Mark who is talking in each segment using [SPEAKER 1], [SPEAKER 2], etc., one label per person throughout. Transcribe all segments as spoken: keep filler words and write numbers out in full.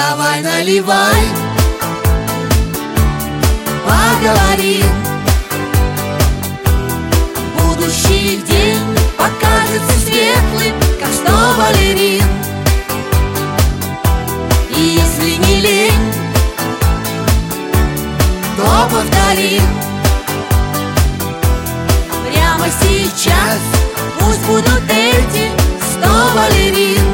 [SPEAKER 1] Давай наливай, поговорим. Будущий день покажется светлым, как сто балерин. И если не лень, то повторим. Прямо сейчас пусть будут эти сто балерин.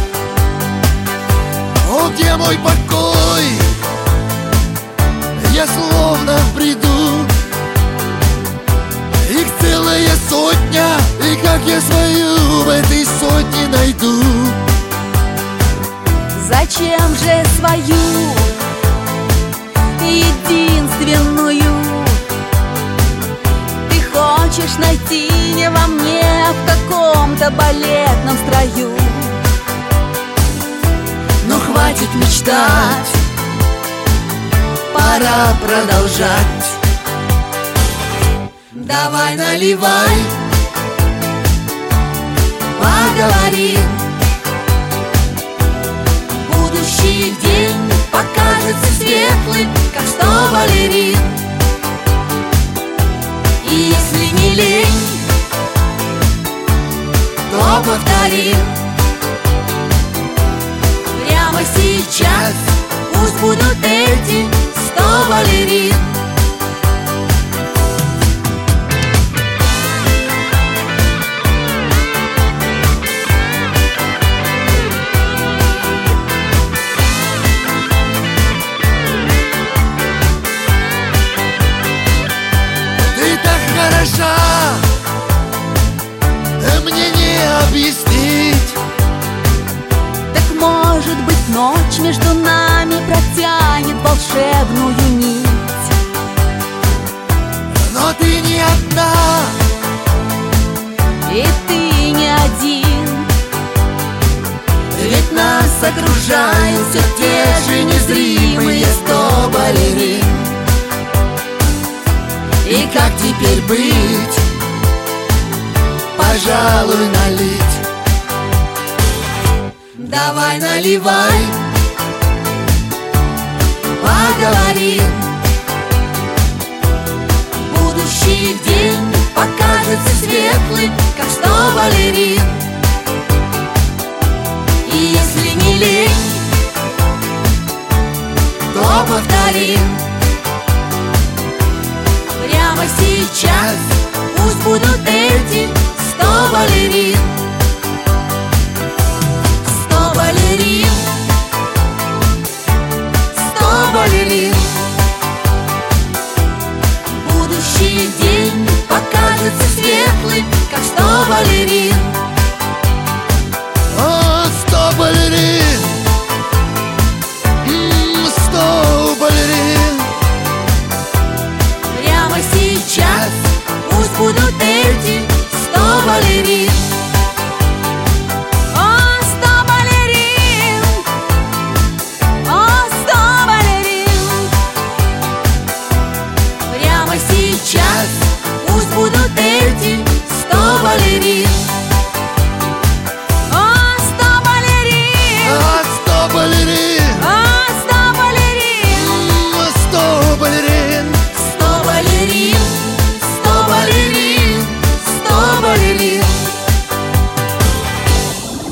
[SPEAKER 2] О, где мой покой? Я словно в бреду. Их целая сотня, и как я свою в этой сотне найду?
[SPEAKER 3] Зачем же свою, единственную? Ты хочешь найти не во мне, а в каком-то балетном строю.
[SPEAKER 1] Но хватит мечтать, пора продолжать. Давай наливай, поговорим. Будущий день покажется светлым, как сто балерин. И если не лень, то повторим. Прямо сейчас пусть будут эти сто балерин.
[SPEAKER 2] Ты так хороша, мне не объяснить.
[SPEAKER 3] Может быть, ночь между нами протянет волшебную нить.
[SPEAKER 2] Но ты не одна,
[SPEAKER 3] и ты не один.
[SPEAKER 1] Ведь нас окружают все те же незримые сто балерин. И как теперь быть? Пожалуй, налить. Давай наливай, поговорим. Будущий день покажется светлым, как сто балерин. И если не лень, то повторим. Прямо сейчас пусть будут эти сто балерин. Сто балерин, сто балерин. Будущий день покажется светлым, как сто балерин.
[SPEAKER 2] о, сто балерин, М, сто балерин.
[SPEAKER 1] Прямо сейчас пусть будут эти сто балерин.
[SPEAKER 3] О, сто балерин! О, сто балерин!
[SPEAKER 1] Прямо сейчас пусть будут эти сто балерин.